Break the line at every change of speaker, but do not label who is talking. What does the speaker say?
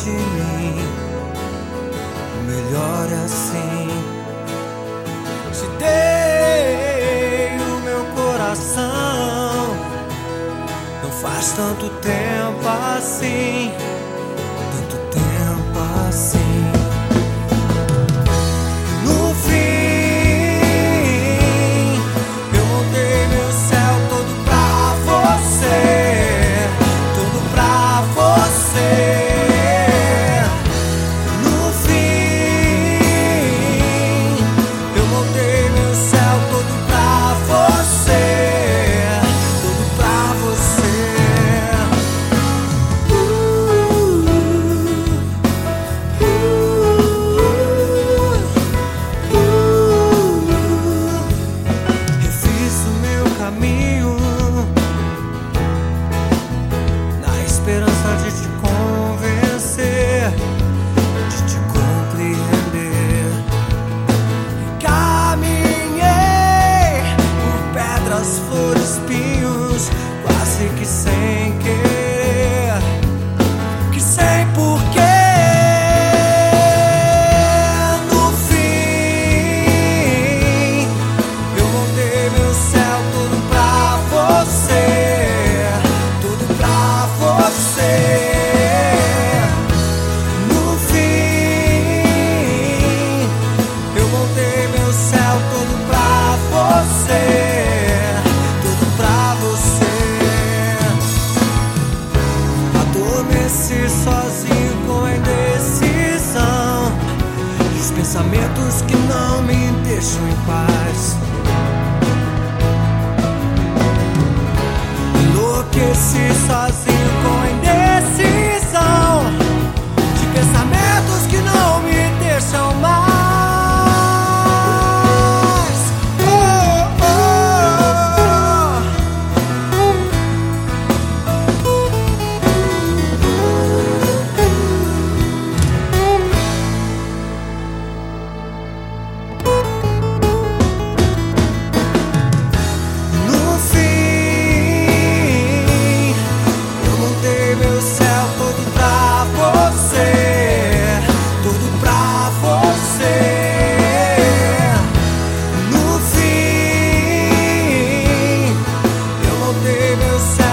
de mim. O melhor é assim. Te dei o meu coração. Não faz tanto tempo assim. Tanto tempo assim. No fim, eu montei meu céu todo pra você. Tudo pra você. No fim, eu montei meu céu todo pra você. Tudo pra você. Refiz o meu caminho na esperança de te convencer, de te compreender. Caminhei por pedras, flores, espinhos, quase que sem querer, que sem porquê. No fim, eu montei meu céu todo pra você, tudo pra você. No fim, eu montei meu céu todo pra você, tudo pra você. Adormeci sozinho com a indecisão e os pensamentos que não me deixam em paz. Enlouqueci sozinho com a indecisão de pensamentos que não me deixam mais. Oh, oh, No fim, eu montei meu céu todo pra você, tudo pra você. No fim, eu montei meu céu